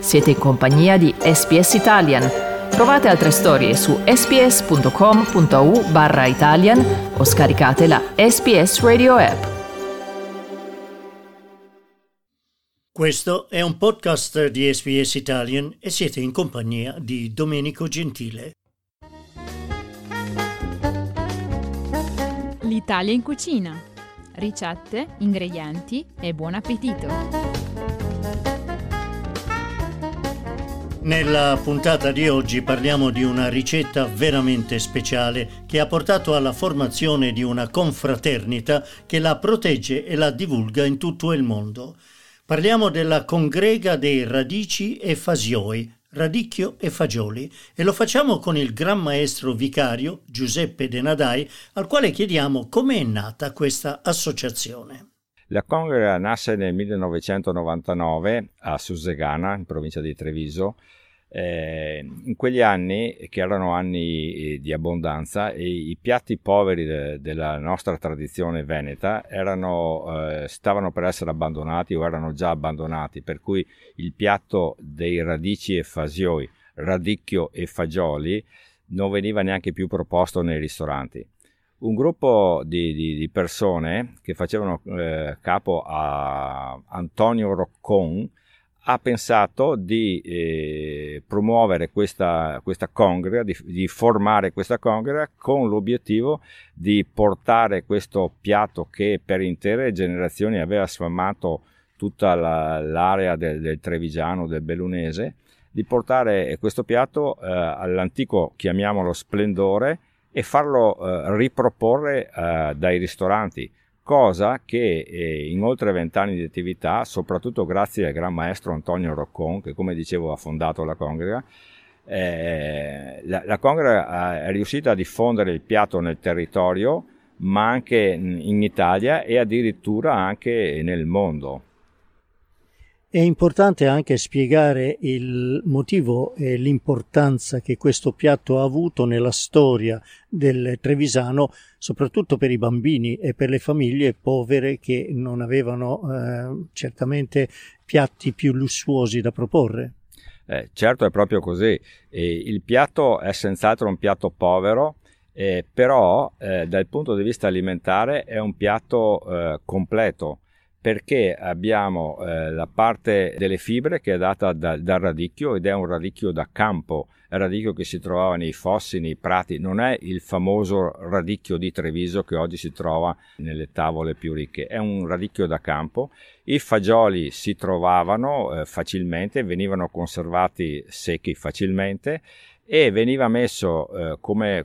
Siete in compagnia di SBS Italian. Trovate altre storie su sbs.com.au/Italian o scaricate la SBS Radio app. Questo è un podcast di SBS Italian e siete in compagnia di Domenico Gentile. L'Italia in cucina. Ricette, ingredienti e buon appetito. Nella puntata di oggi parliamo di una ricetta veramente speciale che ha portato alla formazione di una confraternita che la protegge e la divulga in tutto il mondo. Parliamo della congrega dei radici e fasioi, radicchio e fagioli, e lo facciamo con il gran maestro vicario Giuseppe De Nadai, al quale chiediamo come è nata questa associazione. La congrega nasce nel 1999 a Susegana, in provincia di Treviso. In quegli anni, che erano anni di abbondanza, e i piatti poveri della nostra tradizione veneta stavano per essere abbandonati o erano già abbandonati, per cui il piatto dei radici e fasioi, radicchio e fagioli, non veniva neanche più proposto nei ristoranti. Un gruppo di persone che facevano capo a Antonio Roccon ha pensato di promuovere questa congrega, di formare questa congrega con l'obiettivo di portare questo piatto che per intere generazioni aveva sfamato tutta l'area del trevigiano, del bellunese, di portare questo piatto all'antico, chiamiamolo, splendore, e farlo riproporre dai ristoranti, cosa che in oltre 20 anni di attività, soprattutto grazie al gran maestro Antonio Roccon, che come dicevo ha fondato la congrega, la congrega è riuscita a diffondere il piatto nel territorio, ma anche in Italia e addirittura anche nel mondo. È importante anche spiegare il motivo e l'importanza che questo piatto ha avuto nella storia del trevisano, soprattutto per i bambini e per le famiglie povere che non avevano certamente piatti più lussuosi da proporre. Certo, è proprio così. Il piatto è senz'altro un piatto povero, però dal punto di vista alimentare è un piatto completo, perché abbiamo la parte delle fibre che è data dal radicchio, ed è un radicchio da campo, è un radicchio che si trovava nei fossi, nei prati, non è il famoso radicchio di Treviso che oggi si trova nelle tavole più ricche, è un radicchio da campo. I fagioli si trovavano facilmente, venivano conservati secchi facilmente, e veniva messo come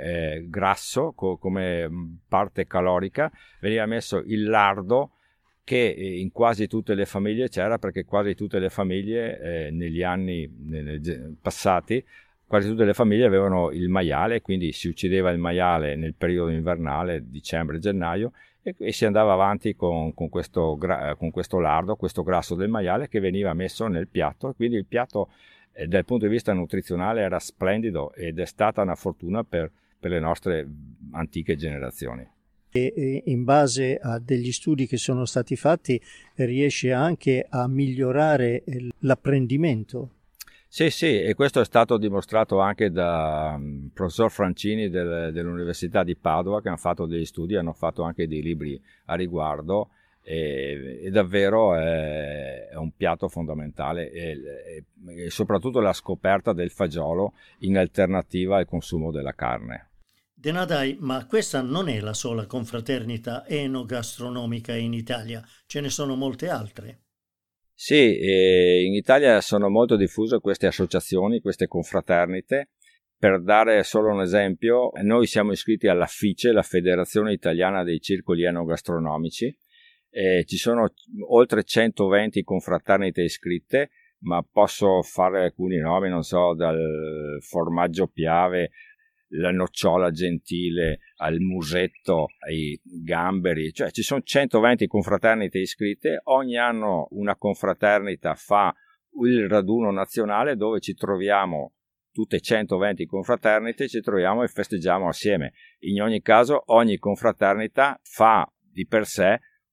grasso, come parte calorica, veniva messo il lardo, che in quasi tutte le famiglie c'era, perché quasi tutte le famiglie negli anni passati, quasi tutte le famiglie avevano il maiale, quindi si uccideva il maiale nel periodo invernale, dicembre-gennaio, e si andava avanti con questo lardo, questo grasso del maiale, che veniva messo nel piatto. Quindi il piatto dal punto di vista nutrizionale era splendido, ed è stata una fortuna per le nostre antiche generazioni. E in base a degli studi che sono stati fatti riesce anche a migliorare l'apprendimento. Sì, e questo è stato dimostrato anche da professor Francini dell'Università di Padova, che hanno fatto degli studi, hanno fatto anche dei libri a riguardo, e davvero è un piatto fondamentale, e soprattutto la scoperta del fagiolo in alternativa al consumo della carne. De Nadai, ma questa non è la sola confraternita enogastronomica in Italia, ce ne sono molte altre. Sì, in Italia sono molto diffuse queste associazioni, queste confraternite. Per dare solo un esempio, noi siamo iscritti alla FICE, la Federazione Italiana dei Circoli Enogastronomici. Ci sono oltre 120 confraternite iscritte, ma posso fare alcuni nomi, non so, dal formaggio Piave, la nocciola gentile, al musetto, ai gamberi, cioè ci sono 120 confraternite iscritte. Ogni anno una confraternita fa il raduno nazionale, dove ci troviamo tutte 120 confraternite, ci troviamo e festeggiamo assieme. In ogni caso ogni confraternita fa di per sé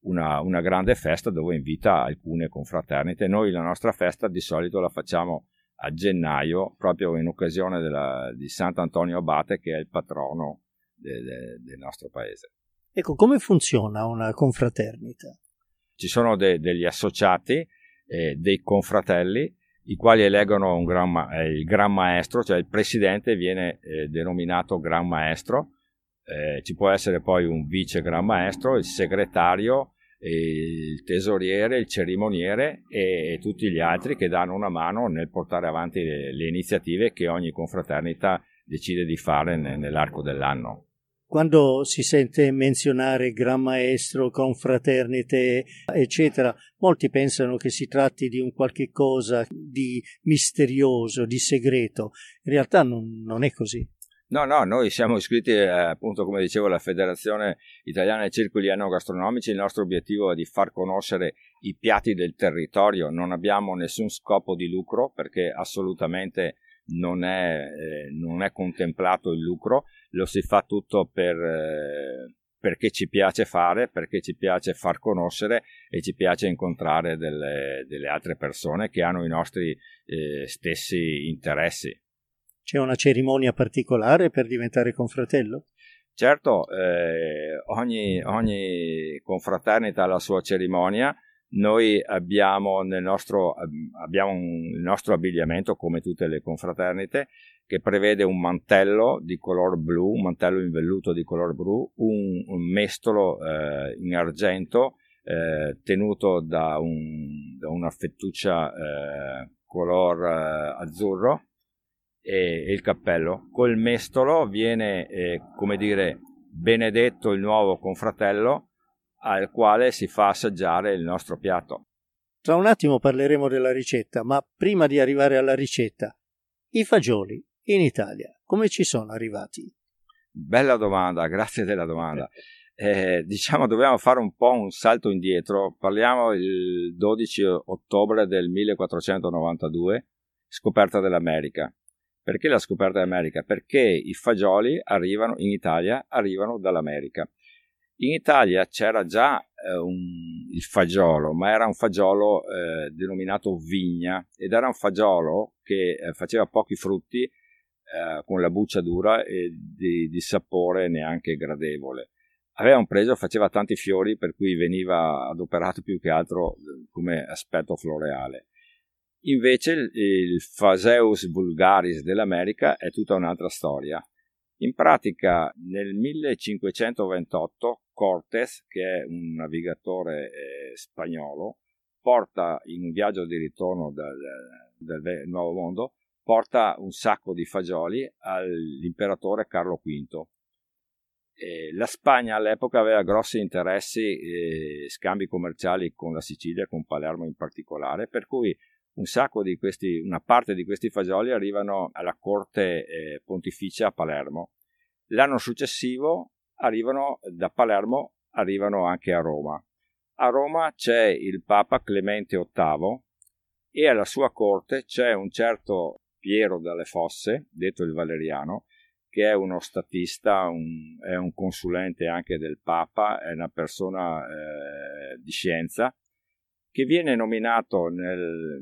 una grande festa dove invita alcune confraternite. Noi la nostra festa di solito la facciamo a gennaio, proprio in occasione di Sant'Antonio Abate, che è il patrono del nostro paese. Ecco, come funziona una confraternita? Ci sono degli associati, dei confratelli, i quali eleggono il Gran Maestro, cioè il presidente viene denominato Gran Maestro, ci può essere poi un vice Gran Maestro, il segretario, il tesoriere, il cerimoniere e tutti gli altri che danno una mano nel portare avanti le iniziative che ogni confraternita decide di fare nell'arco dell'anno. Quando si sente menzionare Gran Maestro, confraternite, eccetera, molti pensano che si tratti di un qualche cosa di misterioso, di segreto. In realtà non è così. No, noi siamo iscritti appunto, come dicevo, alla Federazione Italiana dei Circoli Enogastronomici. Il nostro obiettivo è di far conoscere i piatti del territorio. Non abbiamo nessun scopo di lucro, perché assolutamente non è contemplato il lucro. Lo si fa tutto perché ci piace fare, perché ci piace far conoscere e ci piace incontrare delle altre persone che hanno i nostri stessi interessi. C'è una cerimonia particolare per diventare confratello? Certo, ogni confraternita ha la sua cerimonia. Noi abbiamo il nostro abbigliamento, come tutte le confraternite, che prevede un mantello di color blu, un mantello in velluto di color blu, un mestolo in argento tenuto da una fettuccia color azzurro, e il cappello. Col mestolo viene, benedetto il nuovo confratello, al quale si fa assaggiare il nostro piatto. Tra un attimo parleremo della ricetta, ma prima di arrivare alla ricetta, i fagioli in Italia come ci sono arrivati? Bella domanda, grazie della domanda. Dobbiamo fare un po' un salto indietro. Parliamo il 12 ottobre del 1492, scoperta dell'America. Perché la scoperta dell'America? Perché i fagioli in Italia arrivano dall'America. In Italia c'era già il fagiolo, ma era un fagiolo denominato vigna, ed era un fagiolo che faceva pochi frutti, con la buccia dura e di sapore neanche gradevole. Aveva un pregio, faceva tanti fiori, per cui veniva adoperato più che altro come aspetto floreale. Invece il Phaseus vulgaris dell'America è tutta un'altra storia. In pratica nel 1528 Cortés, che è un navigatore spagnolo, porta in un viaggio di ritorno del Nuovo Mondo, porta un sacco di fagioli all'imperatore Carlo V. La Spagna all'epoca aveva grossi interessi e scambi commerciali con la Sicilia, con Palermo in particolare, per cui una parte di questi fagioli arrivano alla corte pontificia a Palermo. L'anno successivo da Palermo arrivano anche a Roma. A Roma c'è il Papa Clemente VIII e alla sua corte c'è un certo Piero dalle Fosse, detto il Valeriano, che è uno statista, è un consulente anche del Papa, è una persona di scienza, che viene nominato nel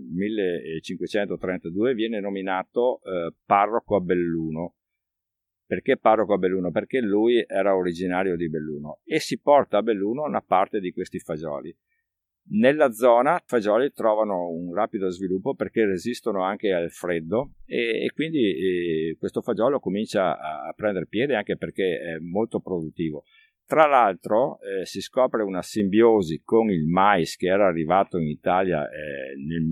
1532, viene nominato parroco a Belluno. Perché parroco a Belluno? Perché lui era originario di Belluno e si porta a Belluno una parte di questi fagioli. Nella zona i fagioli trovano un rapido sviluppo perché resistono anche al freddo e quindi questo fagiolo comincia a prendere piede, anche perché è molto produttivo. Tra l'altro si scopre una simbiosi con il mais che era arrivato in Italia nel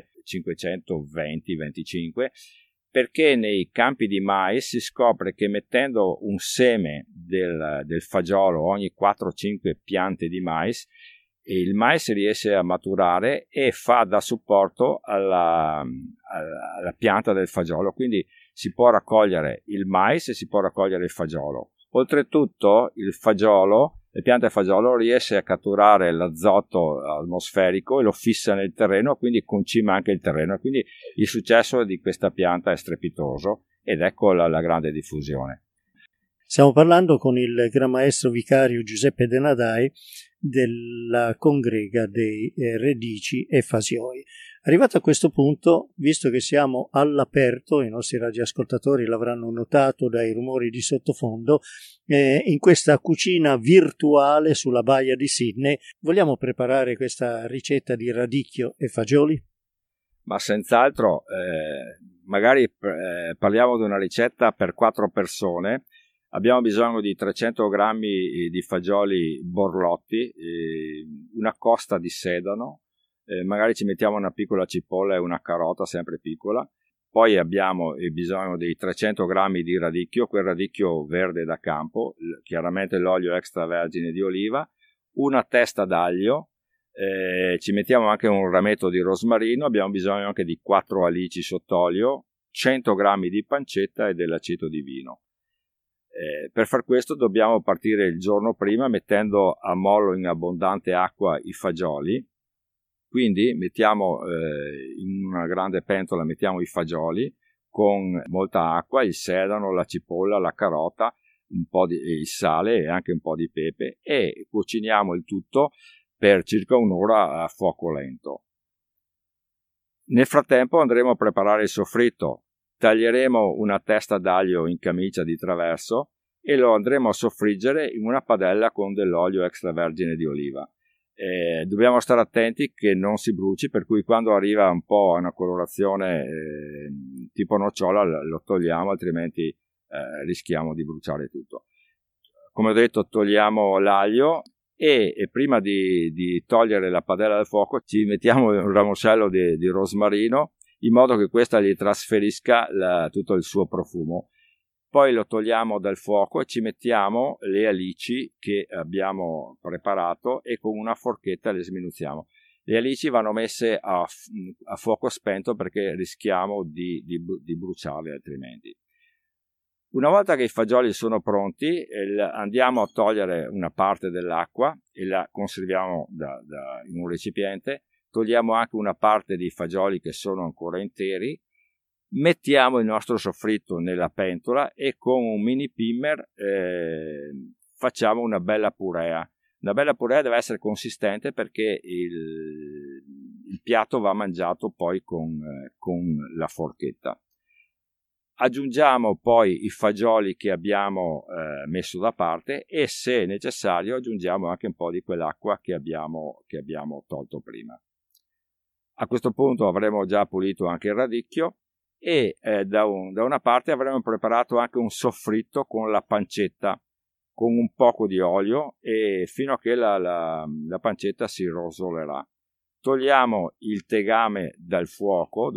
1520-25, perché nei campi di mais si scopre che mettendo un seme del fagiolo ogni 4-5 piante di mais, il mais riesce a maturare e fa da supporto alla pianta del fagiolo, quindi si può raccogliere il mais e si può raccogliere il fagiolo. Oltretutto la pianta del fagiolo riesce a catturare l'azoto atmosferico e lo fissa nel terreno, quindi concima anche il terreno, quindi il successo di questa pianta è strepitoso ed ecco la grande diffusione. Stiamo parlando con il Gran Maestro Vicario Giuseppe De Nadai della congrega dei radici e fasioi. Arrivato a questo punto, visto che siamo all'aperto, i nostri radioascoltatori l'avranno notato dai rumori di sottofondo, in questa cucina virtuale sulla baia di Sydney, vogliamo preparare questa ricetta di radicchio e fagioli? Ma senz'altro, magari parliamo di una ricetta per 4 persone. Abbiamo bisogno di 300 grammi di fagioli borlotti, una costa di sedano, magari ci mettiamo una piccola cipolla e una carota sempre piccola. Poi abbiamo bisogno di 300 grammi di radicchio, quel radicchio verde da campo, chiaramente l'olio extravergine di oliva, una testa d'aglio, ci mettiamo anche un rametto di rosmarino, abbiamo bisogno anche di 4 alici sott'olio, 100 grammi di pancetta e dell'aceto di vino. Per far questo dobbiamo partire il giorno prima mettendo a mollo in abbondante acqua i fagioli. Quindi mettiamo in una grande pentola mettiamo i fagioli con molta acqua, il sedano, la cipolla, la carota, un po' di il sale e anche un po' di pepe e cuciniamo il tutto per circa un'ora a fuoco lento. Nel frattempo andremo a preparare il soffritto. Taglieremo una testa d'aglio in camicia di traverso e lo andremo a soffriggere in una padella con dell'olio extravergine di oliva. Dobbiamo stare attenti che non si bruci, per cui quando arriva un po' a una colorazione tipo nocciola lo togliamo, altrimenti rischiamo di bruciare tutto. Come ho detto, togliamo l'aglio e prima di togliere la padella dal fuoco ci mettiamo un ramoscello di rosmarino in modo che questa gli trasferisca tutto il suo profumo. Poi lo togliamo dal fuoco e ci mettiamo le alici che abbiamo preparato e con una forchetta le sminuzziamo. Le alici vanno messe a fuoco spento perché rischiamo di bruciarle altrimenti. Una volta che i fagioli sono pronti, andiamo a togliere una parte dell'acqua e la conserviamo in un recipiente. Togliamo anche una parte dei fagioli che sono ancora interi. Mettiamo il nostro soffritto nella pentola e con un mini pimmer facciamo una bella purea. Una bella purea deve essere consistente perché il piatto va mangiato poi con la forchetta. Aggiungiamo poi i fagioli che abbiamo messo da parte e se necessario aggiungiamo anche un po' di quell'acqua che abbiamo tolto prima. A questo punto avremo già pulito anche il radicchio e da una parte avremo preparato anche un soffritto con la pancetta con un poco di olio e fino a che la pancetta si rosolerà. Togliamo il tegame dal fuoco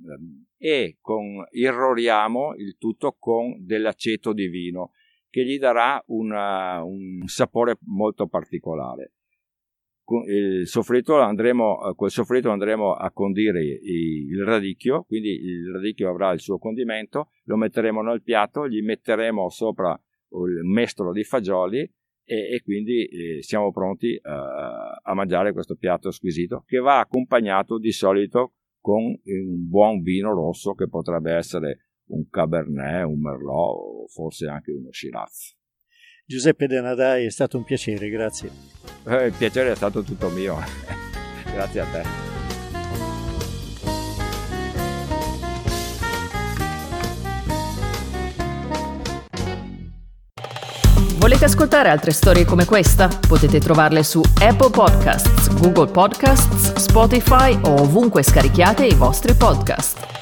e irroriamo il tutto con dell'aceto di vino che gli darà un sapore molto particolare. Col soffritto andremo a condire il radicchio, quindi il radicchio avrà il suo condimento, lo metteremo nel piatto, gli metteremo sopra il mestolo di fagioli e quindi siamo pronti a mangiare questo piatto squisito che va accompagnato di solito con un buon vino rosso che potrebbe essere un Cabernet, un Merlot o forse anche uno Shiraz. Giuseppe De Nadai, è stato un piacere, grazie. Il piacere è stato tutto mio. Grazie a te. Volete ascoltare altre storie come questa? Potete trovarle su Apple Podcasts, Google Podcasts, Spotify o ovunque scarichiate i vostri podcast.